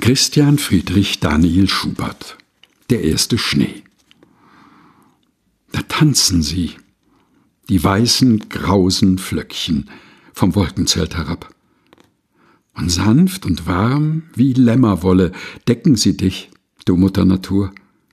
Christian Friedrich Daniel Schubert. Der erste Schnee. Da tanzen sie, die weißen, grausen Flöckchen vom Wolkenzelt herab. Und sanft und warm wie Lämmerwolle decken sie dich, du Mutter Natur.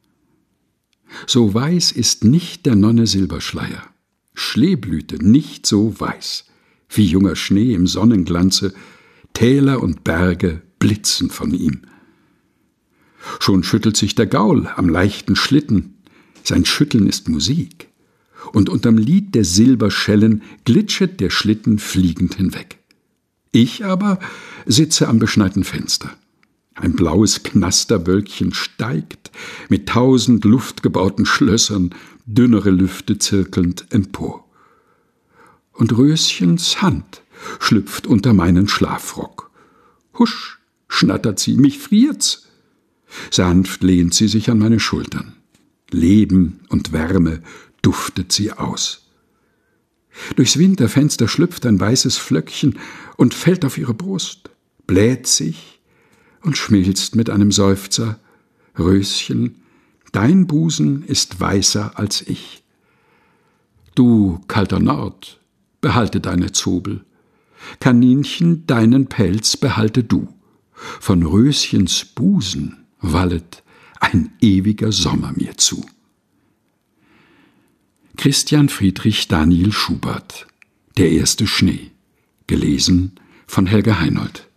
So weiß ist nicht der Nonne Silberschleier, Schleeblüte nicht so weiß, wie junger Schnee im Sonnenglanze, Täler und Berge blitzen von ihm. Schon schüttelt sich der Gaul am leichten Schlitten, sein Schütteln ist Musik, und unterm Lied der Silberschellen glitschet der Schlitten fliegend hinweg. Ich aber sitze am beschneiten Fenster. Ein blaues Knasterwölkchen steigt, mit 1000 luftgebauten Schlössern, dünnere Lüfte zirkelnd empor. Und Röschens Hand schlüpft unter meinen Schlafrock. Husch, schnattert sie, mich friert's. Sanft lehnt sie sich an meine Schultern. Leben und Wärme duftet sie aus. Durchs Winterfenster schlüpft ein weißes Flöckchen und fällt auf ihre Brust, bläht sich und schmilzt mit einem Seufzer. Röschen, dein Busen ist weißer als ich. Du, kalter Nord, behalte deine Zobel. Kaninchen, deinen Pelz behalte du. Von Röschens Busen wallet ein ewiger Sommer mir zu. Christian Friedrich Daniel Schubert. Der erste Schnee. Gelesen von Helga Heinold.